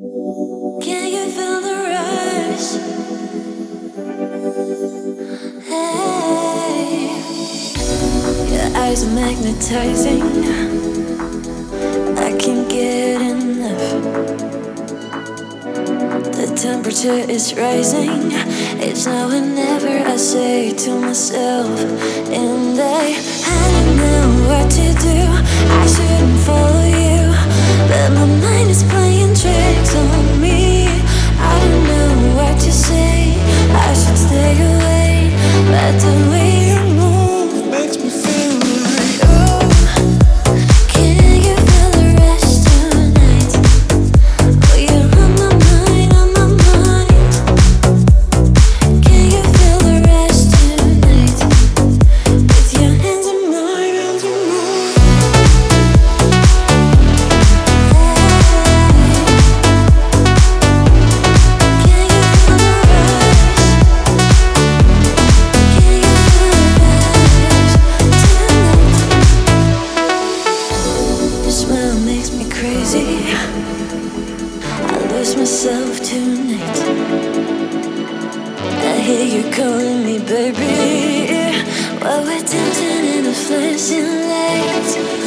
Can you feel the rush? Hey, your eyes are magnetizing. I can't get enough. The temperature is rising. It's now or never, I say to myself. And I don't know what to do. I shouldn't follow you, but my mind is playing tricks on me. I don't know what to say. I should stay away, but the way you move makes me feel like, oh, can you feel the rush tonight? Oh, you're on my mind, on my mind. Can you feel the rush tonight? With your hands in mine, hands in mine. Can you feel the rush? Can you feel the rush tonight? Your smile makes me crazy. I lose myself tonight. I hear you calling me, baby, while we're dancing in the flashing lights.